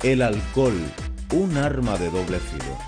El alcohol, un arma de doble filo.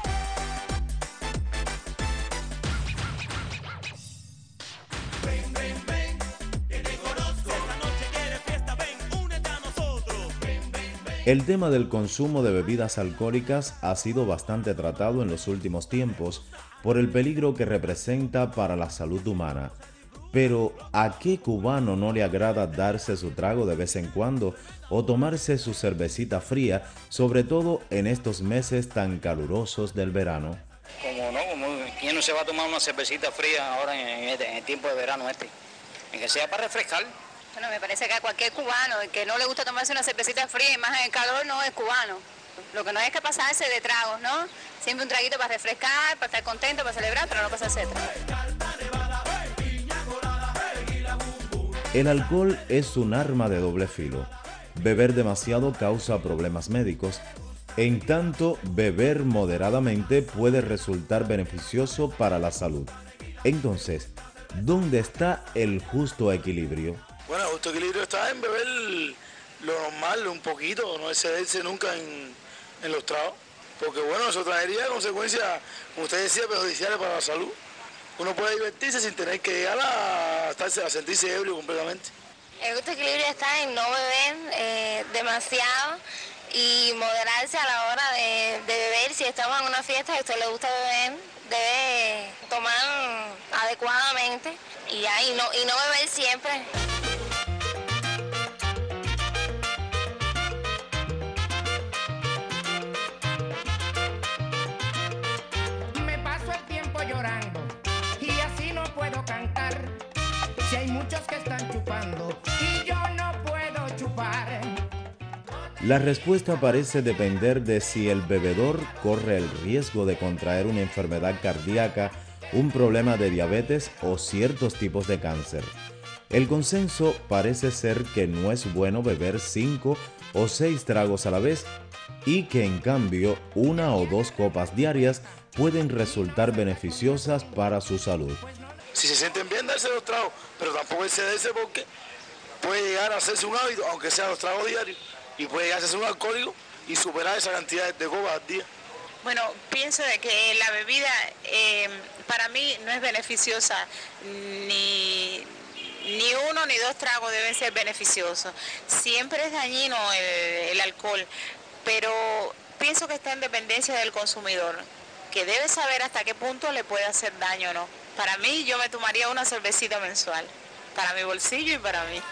El tema del consumo de bebidas alcohólicas ha sido bastante tratado en los últimos tiempos por el peligro que representa para la salud humana. Pero ¿a qué cubano no le agrada darse su trago de vez en cuando o tomarse su cervecita fría, sobre todo en estos meses tan calurosos del verano? Como no, ¿quién no se va a tomar una cervecita fría ahora en el tiempo de verano En que sea para refrescar. Bueno, me parece que a cualquier cubano que no le gusta tomarse una cervecita fría y más en el calor no es cubano. Lo que no hay que pasarse de tragos, ¿no? Siempre un traguito para refrescar, para estar contento, para celebrar, pero no pasarse de tragos. El alcohol es un arma de doble filo. Beber demasiado causa problemas médicos. En tanto, beber moderadamente puede resultar beneficioso para la salud. Entonces, ¿dónde está el justo equilibrio? Bueno, el justo equilibrio está en beber lo normal, un poquito, no excederse nunca en los tragos. Porque bueno, eso traería consecuencias, como usted decía, perjudiciales para la salud. Uno puede divertirse sin tener que llegar a sentirse ebrio completamente. El justo equilibrio está en no beber demasiado y moderarse a la hora de beber. Si estamos en una fiesta y a usted le gusta beber, debe tomar adecuadamente y no beber siempre. Me paso el tiempo llorando y así no puedo cantar. Si hay muchos que están chupando y yo no puedo chupar. La respuesta parece depender de si el bebedor corre el riesgo de contraer una enfermedad cardíaca, un problema de diabetes o ciertos tipos de cáncer. El consenso parece ser que no es bueno beber 5 o 6 tragos a la vez y que en cambio 1 o 2 copas diarias pueden resultar beneficiosas para su salud. Si se sienten bien, darse los tragos, pero tampoco excederse porque puede llegar a hacerse un hábito, aunque sean los tragos diarios, y puede llegar a hacerse un alcohólico y superar esa cantidad de copas al día. Bueno, pienso de que la bebida para mí no es beneficiosa, ni 1 ni 2 tragos deben ser beneficiosos. Siempre es dañino el alcohol, pero pienso que está en dependencia del consumidor, que debe saber hasta qué punto le puede hacer daño o no. Para mí, yo me tomaría una cervecita mensual, para mi bolsillo y para mí.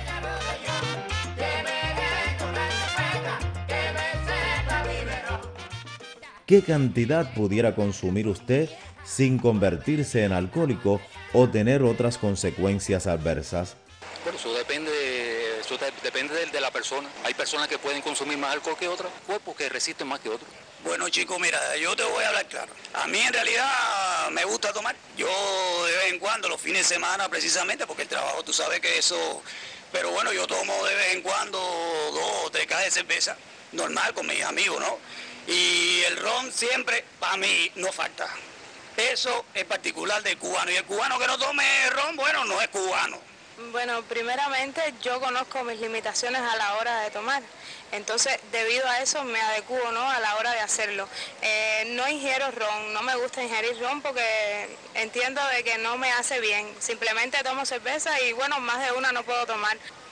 ¿Qué cantidad pudiera consumir usted sin convertirse en alcohólico o tener otras consecuencias adversas? Bueno, eso depende de la persona. Hay personas que pueden consumir más alcohol que otras, cuerpos que resisten más que otros. Bueno, chicos, mira, yo te voy a hablar claro. A mí en realidad me gusta tomar. Yo de vez en cuando, los fines de semana precisamente, porque el trabajo, tú sabes que eso... Pero bueno, yo tomo de vez en cuando 2 o 3 cajas de cerveza, normal, con mis amigos, ¿no? Y el ron siempre, para mí, no falta. Eso es particular del cubano. Y el cubano que no tome ron, bueno, no es cubano. Bueno, primeramente yo conozco mis limitaciones a la hora de tomar, entonces debido a eso me adecuo, ¿no?, a la hora de hacerlo. No ingiero ron, no me gusta ingerir ron porque entiendo de que no me hace bien, simplemente tomo cerveza y bueno, más de una no puedo tomar.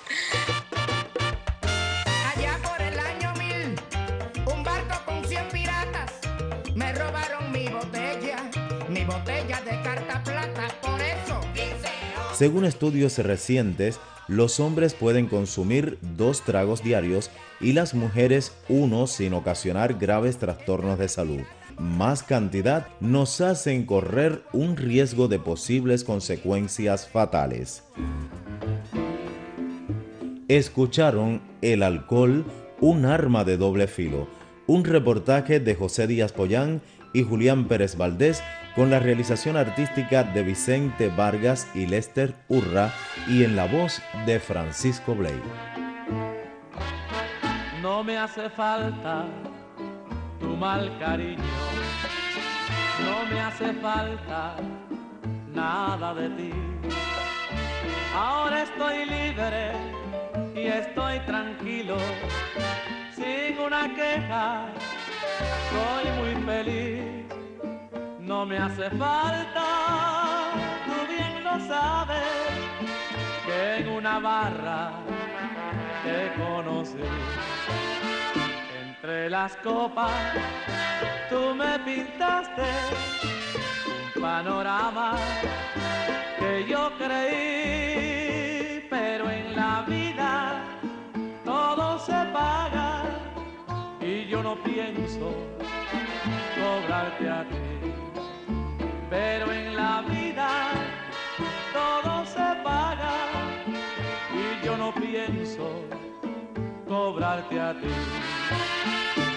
Allá por el año 1000, un barco con 100 piratas me robaron mi botella de carta plata, por eso dice... Según estudios recientes, los hombres pueden consumir 2 tragos diarios y las mujeres 1 sin ocasionar graves trastornos de salud. Más cantidad nos hacen correr un riesgo de posibles consecuencias fatales. Escucharon El alcohol, un arma de doble filo, un reportaje de José Díaz Pollán y Julián Pérez Valdés, con la realización artística de Vicente Vargas y Lester Urra y en la voz de Francisco Bley. No me hace falta tu mal cariño, no me hace falta nada de ti. Ahora estoy libre y estoy tranquilo, sin una queja, soy muy feliz. No me hace falta, tú bien lo sabes, que en una barra te conocí. Entre las copas tú me pintaste un panorama que yo creí, pero en la vida todo se paga y yo no pienso cobrarte a ti. Pero en la vida todo se paga y yo no pienso cobrarte a ti.